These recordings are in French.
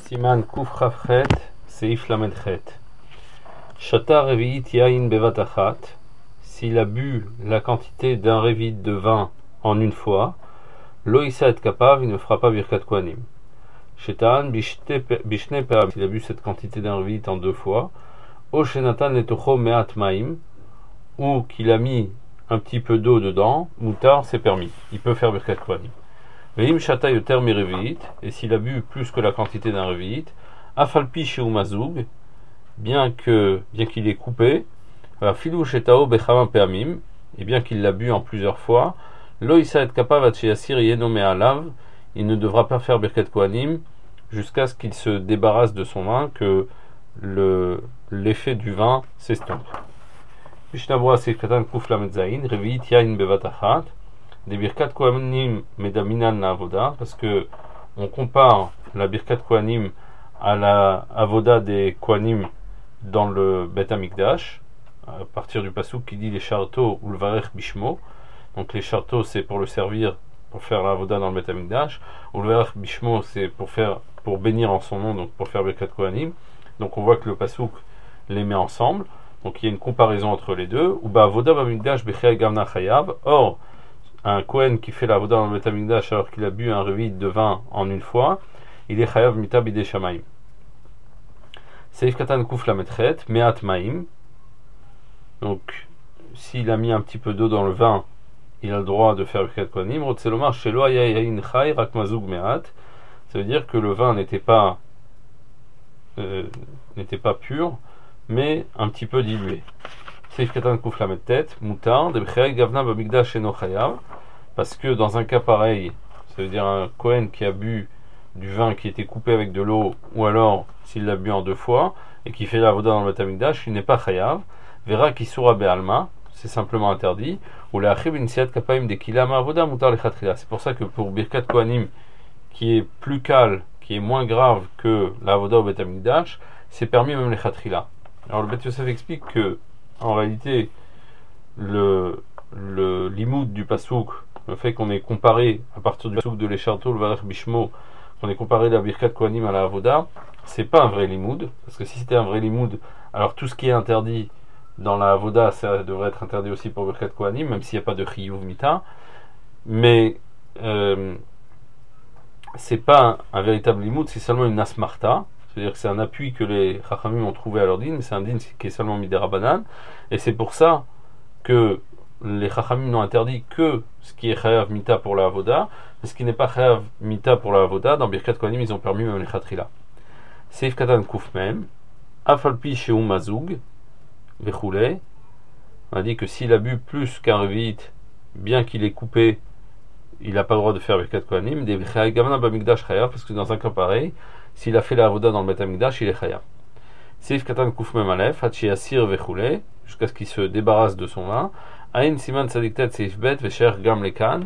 Siman Kuf Chafchet, Seif Lamedchet. Shata Revi'it Yain Bevatachat. S'il a bu la quantité d'un révit de vin en une fois, Loïsa et Kapav, il ne fera pas Birkat Kohanim. Shetan Bishne Pe'am, s'il a bu cette quantité d'un révit en deux fois, O Shenatan Letocho Me'at Maim, ou qu'il a mis un petit peu d'eau dedans, Moutar, c'est permis. Il peut faire Birkat Kohanim. Veim Shata Yoter Mirevit, et s'il a bu plus que la quantité d'un révit, Afalpi Sheu Mazoug, bien qu'il ait coupé, Filou Shetao Bechamam Pe'amim, et bien qu'il l'a bu en plusieurs fois, Lo Issa et Kapav Atcheyasir Yenome Alav, il ne devra pas faire Birkat Kohanim jusqu'à ce qu'il se débarrasse de son vin, que l'effet du vin s'estompe. Mishnah Seifkatan Kuf Lamed Zayin, Revi'it Yain Bevatachat, des Birkat Kohanim Medaminan la Avoda, parce que on compare la Birkat Kohanim à la Avoda des Kohanim dans le Bet Amikdash, à partir du passouk qui dit les chartos ou le Varech Bishmo. Donc les chartos c'est pour le servir, pour faire la Avoda dans le Bet Amikdash, ou le Varech Bishmo c'est pour bénir en son nom, donc pour faire Birkat Kohanim. Donc on voit que le passouk les met ensemble, donc il y a une comparaison entre les deux. Ou ba Avoda Bamikdash Bechei Gavna Chayav. Or un Kohen qui fait la Avoda dans le Bet Amikdash alors qu'il a bu un révit de vin en une fois, il est Chayav Mita Bidei Shamayim. Seif Katan Kuf Lametchet, Me'at Maim. Donc, s'il a mis un petit peu d'eau dans le vin, il a le droit de faire Birkat Kohanim. Rotzelomar Shelo Haya Yain Chay Rak Mazoug Me'at. Ça veut dire que le vin n'était pas pur, mais un petit peu dilué. Seif Katan Kuf Lametchet, Moutar, de Bechei Gavna Bamikdash Eno Chayav. Parce que dans un cas pareil, ça veut dire un Kohen qui a bu du vin qui était coupé avec de l'eau, ou alors s'il l'a bu en deux fois et qui fait la Avoda dans le Bet Amikdash, il n'est pas chayav. Verra qui soura be'alma, c'est simplement interdit. Ou la achib initiat kapaim de kilama avoda mutar lechatchila. C'est pour ça que pour Birkat Kohanim, qui est plus calme, qui est moins grave que la Avoda au Bet Amikdash, c'est permis même lechatchila. Alors le Bet Yosef explique que en réalité le limoud du pasouk, le fait qu'on ait comparé à partir du pasouk de l'Echarto, le Varech Bishmo, qu'on ait comparé la Birkat Kohanim à la Avoda, c'est pas un vrai limoud, parce que si c'était un vrai limoud, alors tout ce qui est interdit dans la Avoda, ça devrait être interdit aussi pour Birkat Kohanim, même s'il n'y a pas de Chiyuv Mita, mais c'est pas un véritable limoud, c'est seulement une asmarta, c'est-à-dire que c'est un appui que les Chachamim ont trouvé à leur din, mais c'est un din qui est seulement midera banan, et c'est pour ça que les Chachamim n'ont interdit que ce qui est Chayav Mita pour la Avoda, mais ce qui n'est pas Chayav Mita pour la Avoda, dans Birkat Kohanim, ils ont permis même les Chatrila. Seif Katan Kuf Mem, Afalpi Sheu Mazoug, Vechoulé, on a dit que s'il a bu plus qu'un révit, bien qu'il ait coupé, il n'a pas le droit de faire Birkat Kohanim, des Bechei Gavna Bamikdash Chayav, parce que dans un cas pareil, s'il a fait la Avoda dans le Bet Amikdash, il est Chayav. Seif Katan Kuf Mem Alef, Hatchiasir Vechoulé, jusqu'à ce qu'il se débarrasse de son vin. Aïn Siman Tzadiktet Seif Bet Vecher Gam Lekan.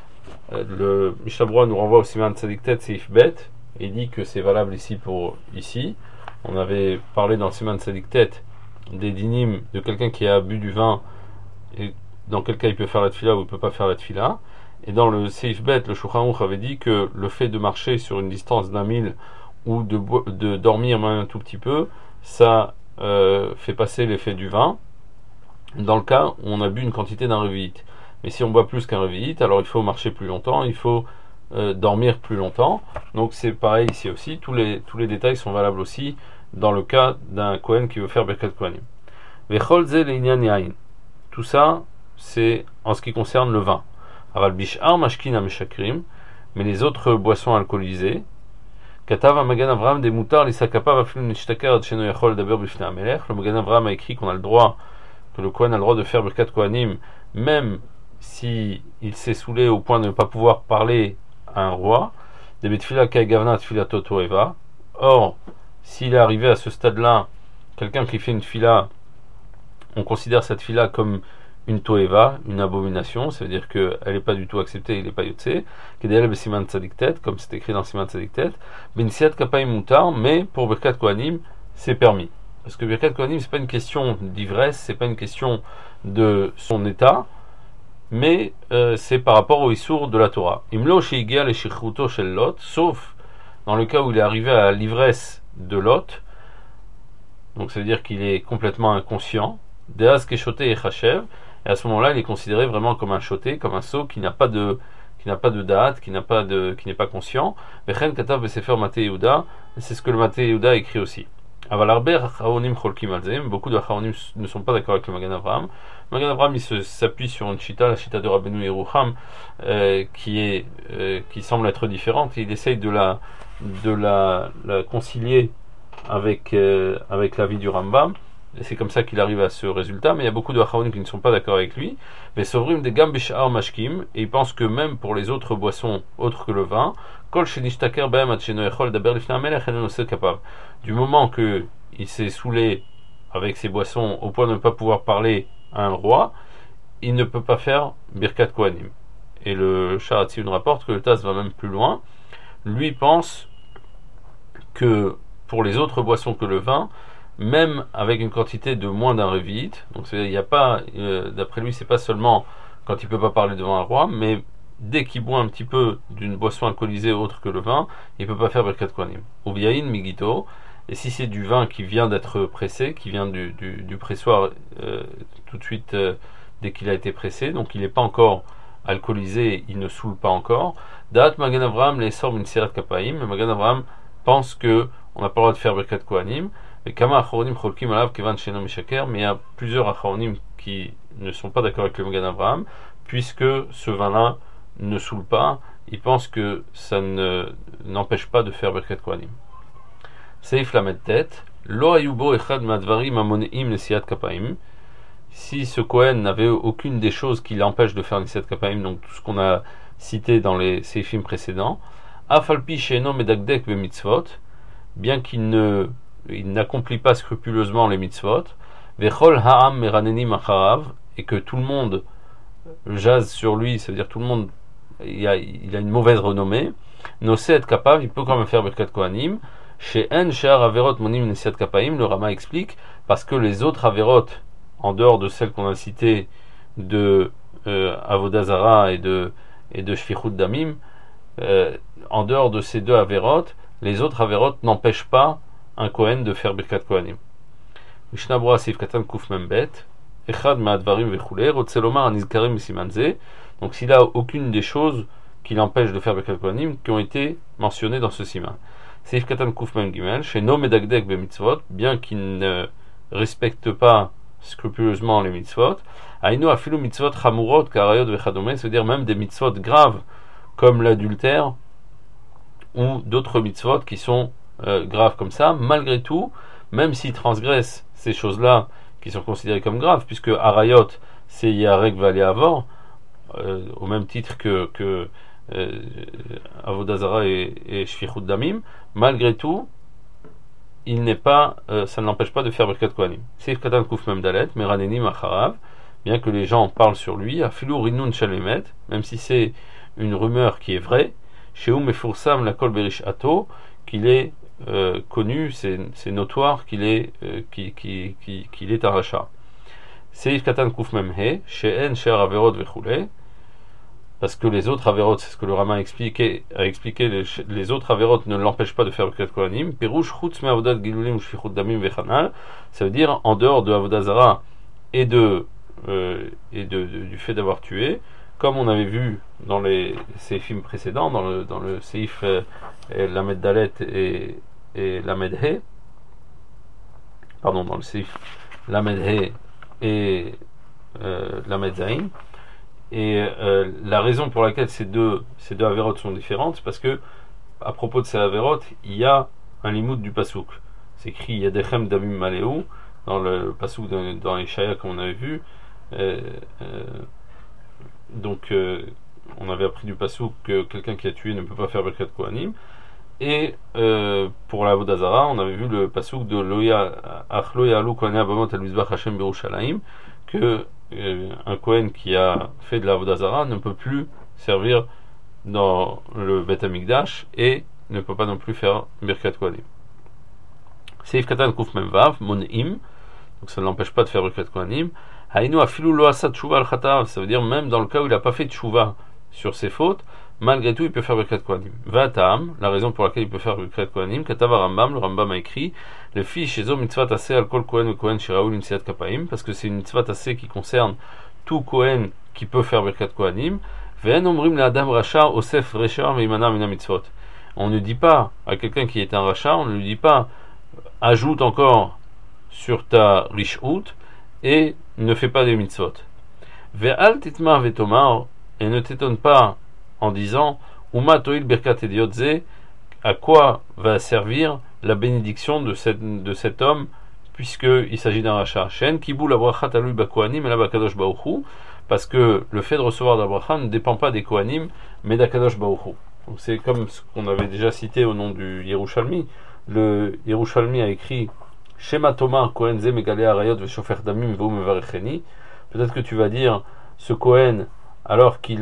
Le Mishabroa nous renvoie au Siman Tzadiktet Seif Bet et il dit que c'est valable ici pour ici. On avait parlé dans le Siman Tzadiktet des dinim de quelqu'un qui a bu du vin et dans quel cas il peut faire la tfila ou il peut pas faire la tfila. Et dans le Seif Bet, le Shulchan Aruch avait dit que le fait de marcher sur une distance d'un mille ou de dormir même un tout petit peu, ça fait passer l'effet du vin dans le cas où on a bu une quantité d'un révit. Mais si on boit plus qu'un révit, alors il faut marcher plus longtemps, il faut dormir plus longtemps. Donc c'est pareil ici aussi, tous les détails sont valables aussi dans le cas d'un Kohen qui veut faire Birkat Kohanim. Vechol ze le'inyan yain. Tout ça c'est en ce qui concerne le vin. Aval bishar mashkin ameshakrim, mais les autres boissons alcoolisées, Katav Magan Avram des Moutar l'Isakapav afil nishtaker ad sheno yachol daber bifnei hamelech. Le Magan Avram a écrit qu'on a le droit, que le Kohen a le droit de faire Birkat Kohanim même si il s'est saoulé au point de ne pas pouvoir parler à un roi. Des betfila ka'egavna tfila totoeva. Or, s'il est arrivé à ce stade-là, quelqu'un qui fait une fila, on considère cette fila comme une toeva, une abomination, ça veut dire qu'elle n'est pas du tout acceptée, il n'est pas yotse. Kedel besiman tzadiktet, comme c'est écrit dans siman tzadiktet. Bensiat kapay mutar, mais pour Birkat Kohanim, c'est permis. Parce que Birkat Kohanim, c'est pas une question d'ivresse, c'est pas une question de son état, mais c'est par rapport au issour de la Torah. Imlo sheigia le shichruto shel Lot, sauf dans le cas où il est arrivé à l'ivresse de Lot, donc ça veut dire qu'il est complètement inconscient, Deaz Keshoté et Chachev, et à ce moment-là, il est considéré vraiment comme un choté, comme un sot qui n'a pas de date, qui n'est pas conscient. Vechen Katav Besefer Maté Yehuda, c'est ce que le Maté Yehuda écrit aussi. Aval Arber Haonim Cholkim Alzem, beaucoup de Haonim ne sont pas d'accord avec le Magan Avraham. Le Magan Avraham, il s'appuie sur une chita, la chita de Rabbeinu Yerucham, qui semble être différente. Il essaye de la concilier avec la vie du Rambam. Et c'est comme ça qu'il arrive à ce résultat, mais il y a beaucoup de Haonim qui ne sont pas d'accord avec lui. Mais Sovrim de Gam Bishar Mashkim, et il pense que même pour les autres boissons autres que le vin, Kol Shenishtaker Behem Atcheno Echol Daber Lifnei Hamelech Enen Oseh Kapav. Du moment que il s'est saoulé avec ses boissons au point de ne pas pouvoir parler à un roi, il ne peut pas faire Birkat Kohanim. Et le Sharatzim rapporte que le Taz va même plus loin. Lui pense que pour les autres boissons que le vin, même avec une quantité de moins d'un révite, donc il n'y a pas, d'après lui, c'est pas seulement quand il peut pas parler devant un roi, mais dès qu'il boit un petit peu d'une boisson alcoolisée autre que le vin, il peut pas faire Birkat Kohanim. Ou Yain Migito, et si c'est du vin qui vient d'être pressé, qui vient du pressoir tout de suite dès qu'il a été pressé, donc il n'est pas encore alcoolisé, il ne saoule pas encore. Da'at Magan Avraham les sort une Seret Kapaim, mais Magan Avraham pense que on n'a pas le droit de faire Birkat Kohanim. Mais il y a plusieurs Acharonim qui ne sont pas d'accord avec le Magan Avraham, puisque ce vin-là ne saoule pas, ils pensent que ça n'empêche pas de faire Birkat Kohanim. Seif Lamed Tet, Lo Ayubo Echad Madvarim Amoneim Nesiat Kapaim. Si ce Kohen n'avait aucune des choses qui l'empêche de faire Nesiat Kapaim, donc tout ce qu'on a cité dans les Seifim précédents, Afalpi Sheino Medagdek Be Mitzvot, bien qu'il n'accomplit pas scrupuleusement les mitzvot, Vechol Ha'am Meranenim Acharav, et que tout le monde jase sur lui, ça veut dire tout le monde, il a une mauvaise renommée, Noseh et Kapav, il peut quand même faire Birkat Kohanim, chez En She'ar Averot Monim Nesiat Kapaim, le Rama explique, parce que les autres Averot, en dehors de celles qu'on a citées de Avodah Zara et de Shfichut Damim, en dehors de ces deux Averot, les autres Averot n'empêchent pas un Kohen de faire Birkat Kohanim. Mishnah Berurah Seif Katan Kuf Membet, Echad Ma'advarim Vechulei, Rotzelomar Anizkarim Simanze. Donc s'il a aucune des choses qui l'empêchent de faire Birkat Kohanim qui ont été mentionnées dans ce siman. Seif Katan Kuf Mem Gimel, chez No Medagdek Be Mitzvot, bien qu'il ne respecte pas scrupuleusement les mitzvot, Aïno Afilu Mitzvot Chamurot Karayot Vechadome, c'est-à-dire même des mitzvot graves comme l'adultère ou d'autres mitzvot qui sont graves comme ça, malgré tout, même s'il transgresse ces choses-là qui sont considérées comme graves, puisque Arayot, c'est Yarek Vale Avor, au même titre que Avodah Zara et Shfichut Damim, malgré tout, il n'est pas, ça ne l'empêche pas de faire Birkat Kohanim. Seif Katan Kuf Mem Dalet, Meranenim Acharav, bien que les gens parlent sur lui, Afilu Rinun Shalemet, même si c'est une rumeur qui est vraie, Shehu Mefursam la Kol Berish Ato, qu'il est connu, c'est notoire qu'il est un rachat. Seif Katan Kuf Mem He, She'en She'ar Averot Vechulei, parce que les autres Averot, c'est ce que le Rama a expliqué, les autres Averot ne l'empêchent pas de faire Birkat Kohanim. Pirouche Chutz Me Avodat Gilulim ou Shfichut Damim Vechanal, ça veut dire en dehors de Avodah Zara et du fait d'avoir tué, comme on avait vu dans les Seifim précédents, dans le Seif Lamed Dalet et Lamed He, pardon, dans le Seif Lamed He et Lamed Zain. Et la raison pour laquelle ces deux avérotes sont différentes, c'est parce que à propos de ces avérotes, il y a un limoud du pasouk. C'est écrit Yadechem Damim Maleu dans le pasouk dans les Shaya comme on avait vu. Donc on avait appris du pasouk que quelqu'un qui a tué ne peut pas faire Birkat Kohanim. Et pour la Avodah Zara, on avait vu le pasouk de Loya Achloya Alu Kohanim Abamot Al Mizbach Hashem Birushalayim, que un Kohen qui a fait de la Avodah Zara ne peut plus servir dans le Beth Amikdash et ne peut pas non plus faire Birkat Kohanim. Seif Katan Kuf Mem Vav Monim, donc ça ne l'empêche pas de faire Birkat Kohanim. Hainu Afilu Lo Asa Tshuva Al Chatav, ça veut dire même dans le cas où il n'a pas fait Tshuva sur ses fautes, malgré tout il peut faire Birkat Kohanim. Vatam, la raison pour laquelle il peut faire Birkat Kohanim, Katav Rambam, le Rambam a écrit le fiche chez mitzvah tassé al kol Kohen ou Kohen shiraoul insiat kapaim, parce que c'est une mitzvah tassé qui concerne tout Kohen qui peut faire Birkat Kohanim. Ve'en omrim le adam racha osef recha ve'imana mina mitzvot. On ne dit pas à quelqu'un qui est un rachat, on ne lui dit pas ajoute encore sur ta rishut et ne fais pas des mitzvot. Ve'al titma ve'tomar, et ne t'étonne pas en disant Uma toil birkat ediotze, à quoi va servir la bénédiction de cet homme, puisqu'il s'agit d'un rachat. Shen kibul abrachat alui bakohanim et la bakadosh baruchu, parce que le fait de recevoir d'abracha ne dépend pas des kohanim, mais d'akadosh baruchu. Donc c'est comme ce qu'on avait déjà cité au nom du Yerushalmi. Le Yerushalmi a écrit Shema Tomar Kohen ze megale arayot veshofer damim veu mevarecheni. Peut-être que tu vas dire ce Kohen, alors qu'il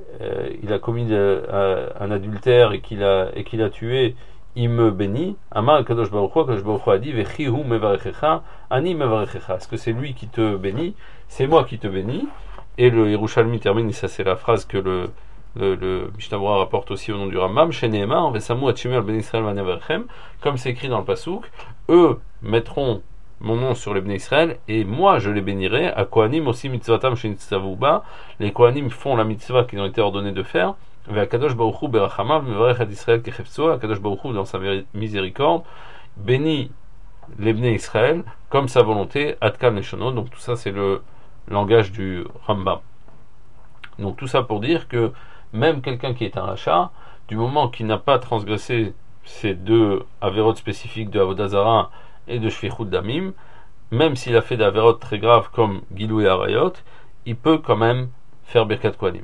a commis un adultère et qu'il a tué, il me bénit. Amar kadosh baruchu a dit vechi hu mevarechecha ani mevarechecha. Est-ce que c'est lui qui te bénit? C'est moi qui te bénis. Et le Yerushalmi termine, et ça c'est la phrase que le Mishnah Berurah rapporte aussi au nom du Rambam, chez Nehemar, Vesamu Atchimel Ben Israël Vaneverchem, comme c'est écrit dans le Passouk, eux mettront mon nom sur les Ben Israël, et moi je les bénirai. À Kohanim aussi mitzvatam shenitzavouba, les Kohanim font la mitzvah qu'ils ont été ordonnés de faire. Ve'akadosh baruch hu berachamav mevarech ad Israël kechefso, Akadosh baruch hu dans sa miséricorde bénit les Ben Israël comme sa volonté, Adkal Neshono. Donc tout ça c'est le langage du Rambam. Donc tout ça pour dire que même quelqu'un qui est un rachat, du moment qu'il n'a pas transgressé ces deux avérotes spécifiques de Avodah Zara et de Shfichut Damim, même s'il a fait des avérotes très graves comme Gilou et Arayot, il peut quand même faire Birkat Kohanim.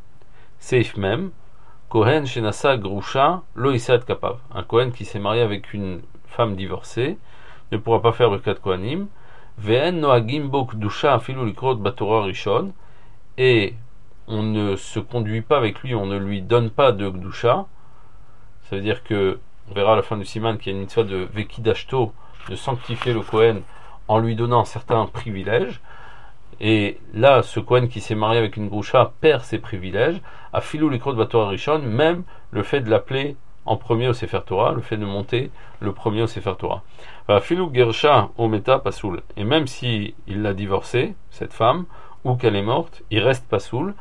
Seif même, Kohen Shenasa Grusha Lo Isad Kapav. Un Kohen qui s'est marié avec une femme divorcée ne pourra pas faire Birkat Kohanim. Ve'en noagim bo kdusha afilu likrot batorah rishon, et on ne se conduit pas avec lui, on ne lui donne pas de Gdusha. Ça veut dire que, on verra à la fin du Siman qu'il y a une mitzvah de Vekidashto, de sanctifier le Kohen en lui donnant certains privilèges. Et là, ce Kohen qui s'est marié avec une Grusha perd ses privilèges. À Filou l'Ikrot Batorah Rishon, même le fait de l'appeler en premier au Sefer Torah, le fait de monter le premier au Sefer Torah. À Filou Gersha Ometa Pasoul. Et même si il l'a divorcée, cette femme, ou qu'elle est morte, il reste pasoul,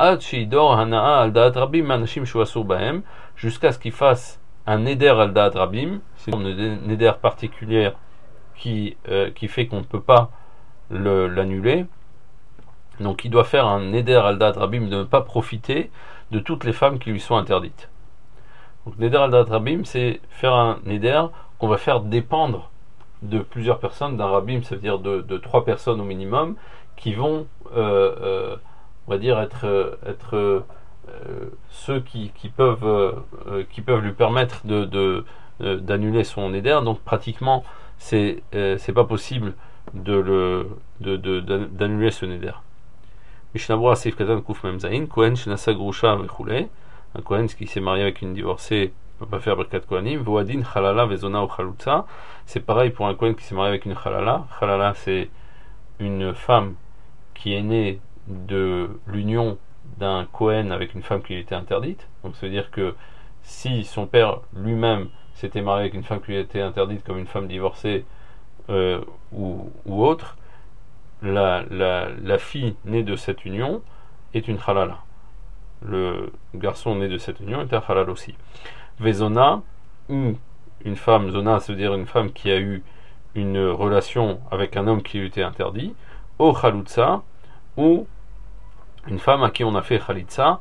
jusqu'à ce qu'il fasse un neder al da'at rabim, c'est une neder particulière qui fait qu'on ne peut pas l'annuler. Donc il doit faire un neder al da'at rabim de ne pas profiter de toutes les femmes qui lui sont interdites. Donc neder al da'at rabim, c'est faire un neder qu'on va faire dépendre de plusieurs personnes, d'un rabim, ça veut dire de 3 personnes au minimum, qui vont, on va dire, être ceux qui peuvent lui permettre d'annuler son neder. Donc pratiquement, c'est pas possible d'annuler ce neder. Mishnah Berurah Seif Katan Kuf Mem Zayin, Kohen Shenasa Grusha Vechule, un Kohen qui s'est marié avec une divorcée ne peut pas faire Birkat Kohanim. Voadin Chalala Vezona ou Chalutza, c'est pareil pour un Kohen qui s'est marié avec une Chalala. Chalala, c'est une femme qui est née de l'union d'un Kohen avec une femme qui lui était interdite. Donc ça veut dire que si son père lui-même s'était marié avec une femme qui lui était interdite, comme une femme divorcée ou autre, la fille née de cette union est une Chalala. Le garçon né de cette union est un Halal aussi. Vezona, ou une femme, Zona, ça veut dire une femme qui a eu une relation avec un homme qui lui était interdit, ou Chalutza, ou une femme à qui on a fait Chalitza.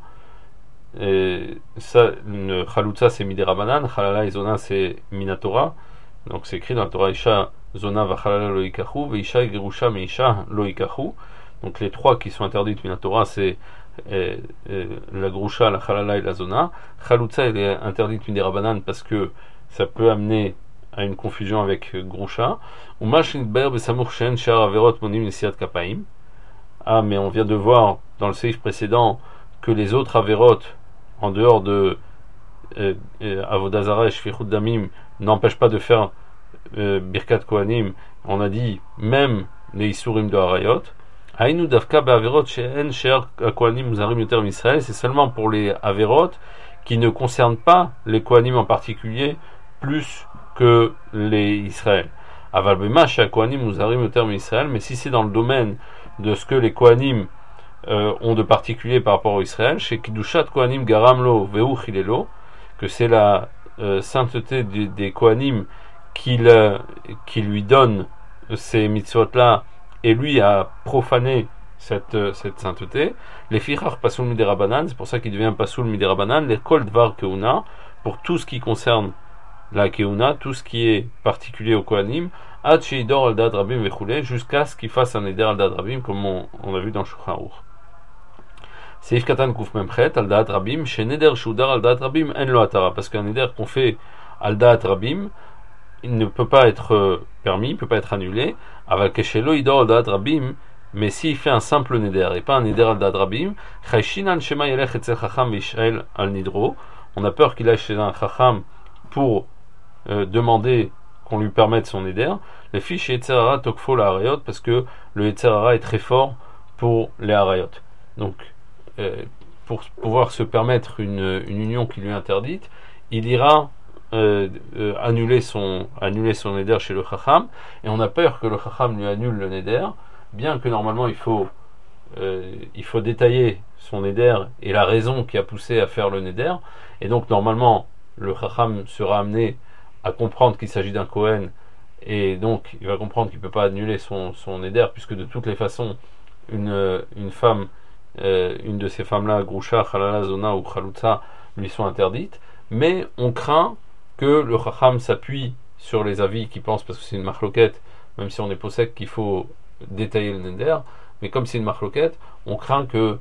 Ça, une Chalutza c'est Miderabanan, Chalala et Zona c'est Minatora. Donc c'est écrit dans la Torah Isha Zona va Chalala lo ikachu, ve Isha Gerusha me Isha lo ikachu. Donc les trois qui sont interdites Minatora c'est la Grusha, la Chalala et la Zona. Chalutza elle est interdite Miderabanan parce que ça peut amener à une confusion avec Grusha. Ou Mashin Ber Besamur Shen Shar Averot Monim Nesiat Kapaim. Ah, mais on vient de voir dans le séif précédent que les autres Averot, en dehors de Avodah Zara et Shfichut Damim, n'empêchent pas de faire Birkat Kohanim. On a dit même les Isurim de Harayot. Haïnu davka be'averot she'en she'er kohanim muzarim yoter Israël, c'est seulement pour les averot qui ne concernent pas les kohanim en particulier plus que les Israël. Aval bema she'er kohanim muzarim yoter Israël, mais si c'est dans le domaine de ce que les kohanim ont de particulier par rapport au Israël, chez Kidushat Kohanim Garamlo Veu Chilelo, que c'est la sainteté des Kohanim qui lui donne ces mitzvot-là, et lui a profané cette sainteté. Les Fichach Pasoul Miderabanan, c'est pour ça qu'il devient Pasoul Miderabanan, les Kol Dvar Keuna, pour tout ce qui concerne la Keuna, tout ce qui est particulier au Kohanim, Ad Sheidor Aldad Rabim Vechule, jusqu'à ce qu'il fasse un Eder Aldad Rabim, comme on a vu dans Shulchan Aruch. Seif Katan Kuf Memchet, Aldaat Rabim, chez Neder Shudar Aldaat Rabim, En Lo Atara, parce qu'un Neder qu'on fait Aldaat Rabim, il ne peut pas être permis, il ne peut pas être annulé, Aval Keshelo Idor Aldaat Rabim, mais s'il fait un simple Neder et pas un Neder Aldaat Rabim, Chayshinan Shema Yelech Etzel Chacham Vishrael Al Nidro, on a peur qu'il aille chez un Chacham pour demander qu'on lui permette son Neder, les fiches Yetzerara Tokfo la Harayot, parce que le Yetzerara est très fort pour les Harayot. Donc, pour pouvoir se permettre une union qui lui est interdite, il ira annuler son neder chez le Chacham, et on a peur que le Chacham lui annule le neder, bien que normalement il faut détailler son neder et la raison qui a poussé à faire le neder, et donc normalement le Chacham sera amené à comprendre qu'il s'agit d'un Kohen, et donc il va comprendre qu'il ne peut pas annuler son neder, puisque de toutes les façons une femme, une de ces femmes-là, Grusha, Halala, Zona ou Chalutza, lui sont interdites, mais on craint que le Chacham s'appuie sur les avis qui pensent, parce que c'est une marloquette, même si on est possède qu'il faut détailler le neder, mais comme c'est une marloquette, on craint que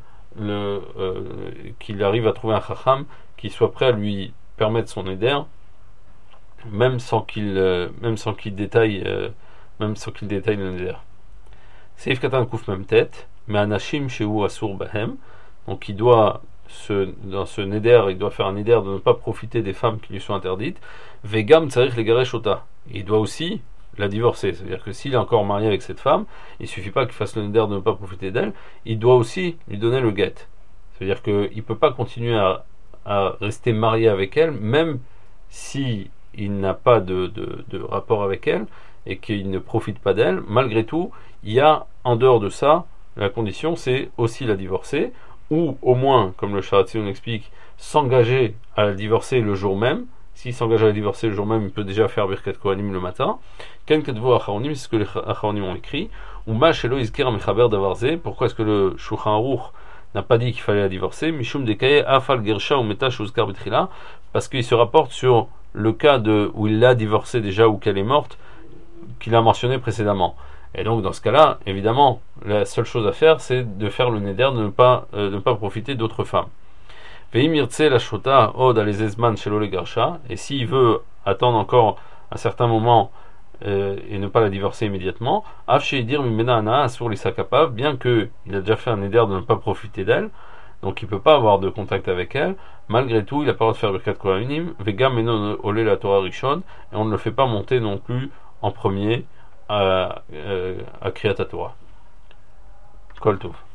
qu'il arrive à trouver un Chacham qui soit prêt à lui permettre son neder, même sans qu'il détaille le neder. Seif Katan Kouf même tête, mais Anashim Shehu Asur Bahem, donc il doit dans ce neder, il doit faire un neder de ne pas profiter des femmes qui lui sont interdites. Vegam Tsarich Legaresh Ota, il doit aussi la divorcer, c'est-à-dire que s'il est encore marié avec cette femme, il suffit pas qu'il fasse le neder de ne pas profiter d'elle, il doit aussi lui donner le get, c'est-à-dire qu'il ne peut pas continuer à rester marié avec elle, même si il n'a pas de rapport avec elle et qu'il ne profite pas d'elle. Malgré tout, il y a en dehors de ça, la condition c'est aussi la divorcer, ou au moins, comme le Sharatzion explique, s'engager à la divorcer le jour même. S'il s'engage à la divorcer le jour même, il peut déjà faire Birkat Kohanim le matin. Ken Ketvo Acharonim, c'est ce que les Acharonim ont écrit. Ou Ma Shelo Izkir Mechaber Davarze, pourquoi est-ce que le Shulchan Aruch n'a pas dit qu'il fallait la divorcer? Mishum Dekaye Afal Gersha ou Meta Shuzkar Betrila, parce qu'il se rapporte sur le cas où il l'a divorcée déjà ou qu'elle est morte, qu'il a mentionné précédemment. Et donc dans ce cas-là, évidemment, la seule chose à faire, c'est de faire le neder, de ne pas profiter d'autres femmes. Ve'imirtse la shota od alezezman shelo le garsha, et s'il veut attendre encore un certain moment et ne pas la divorcer immédiatement, afsheidir mimena ana asur l'isakapav, bien que il a déjà fait un neder de ne pas profiter d'elle, donc il ne peut pas avoir de contact avec elle, malgré tout, il n'a pas le droit de faire Birkat Kohanim, vega menon ole la Torah rishon, et on ne le fait pas monter non plus en premier à Kriyat HaTorah. Kol Tov.